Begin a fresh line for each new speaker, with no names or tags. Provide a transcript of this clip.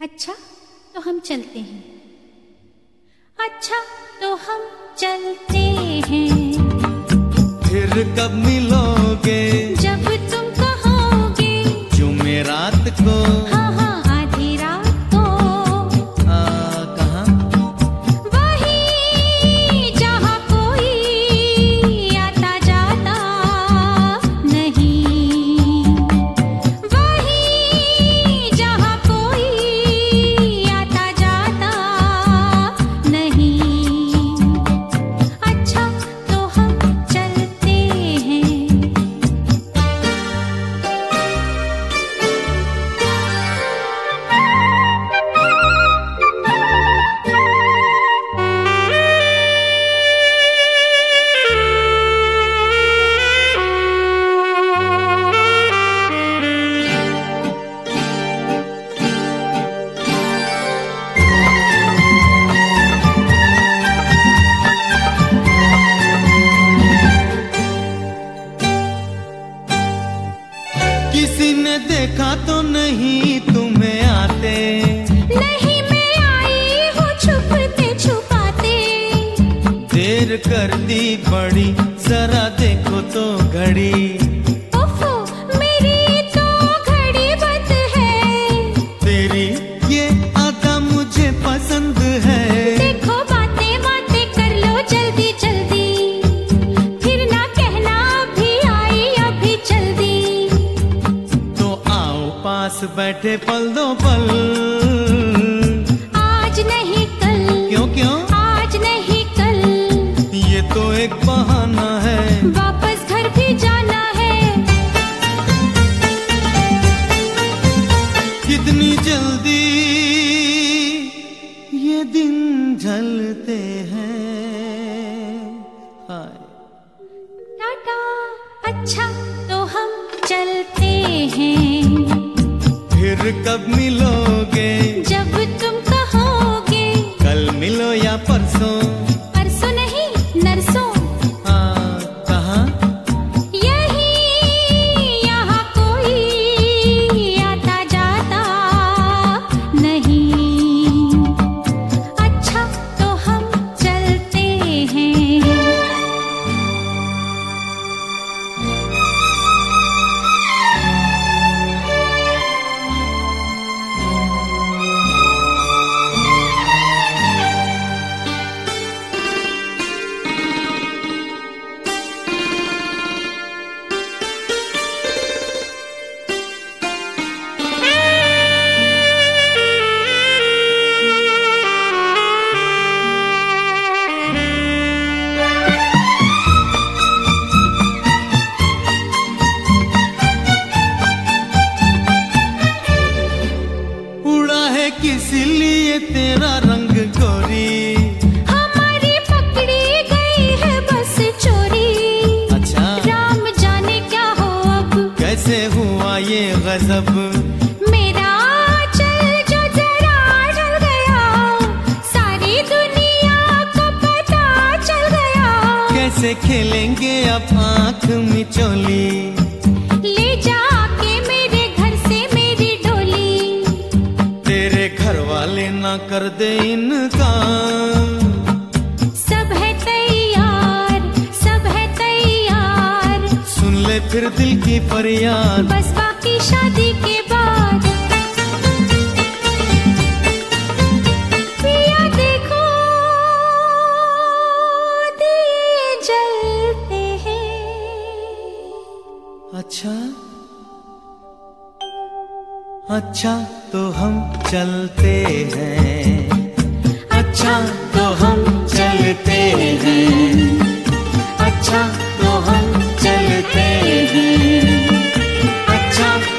अच्छा तो हम चलते हैं, अच्छा तो हम चलते हैं।
फिर कब मिलोगे?
जब तुम कहोगे।
जुमेरात को?
हाँ हाँ आधी रात को।
कहाँ?
वही जहाँ कोई आता जाता नहीं, वही जहाँ कोई आता जाता नहीं। अच्छा तो हम चलते हैं।
किसी ने देखा तो नहीं तुम्हें आते?
नहीं मैं आई हूँ छुपते छुपाते।
देर कर दी बड़ी, जरा देखो तो घड़ी।
ओफो मेरी तो घड़ी बंद है।
तेरी ये अदा मुझे पसंद है।
देखो बातें बातें कर लो जल्दी जल्दी, फिर ना कहना अभी आई अभी जल्दी।
तो आओ पास बैठे पल दो पल।
आज नहीं कल।
क्यों क्यों?
आज नहीं कल।
ये तो एक बहाना है।
वापस घर भी जाना है।
कितनी जल्दी ये दिन ढलते हैं। हाय
टाटा अच्छा तो हम चलते हैं।
फिर कब मिलोगे?
जब तुम कहोगे।
कल मिलो या परसों?
परसों नहीं नरसों।
कहाँ?
यही यहाँ कोई आता जाता नहीं। अच्छा तो हम चलते हैं।
उड़ा है किस लिए तेरा रंग गोरी?
हमारी पकड़ी गई है बस चोरी।
अच्छा
राम जाने क्या हो अब।
कैसे हुआ ये गजब?
मेरा चल जो जरा ढल गया, सारी दुनिया को पता चल गया।
कैसे खेलेंगे अब आंख मिचोली?
ले जाके मेरे घर से मेरी डोली।
तेरे घर वाले ना कर दे इनकार?
सब है तैयार, सब है तैयार।
सुन ले फिर दिल की फरियाद।
बस बाकी शादी के बाद। पिया देखो दिए जलते हैं।
अच्छा अच्छा तो हम चलते हैं। अच्छा तो हम चलते हैं। अच्छा तो हम चलते हैं। अच्छा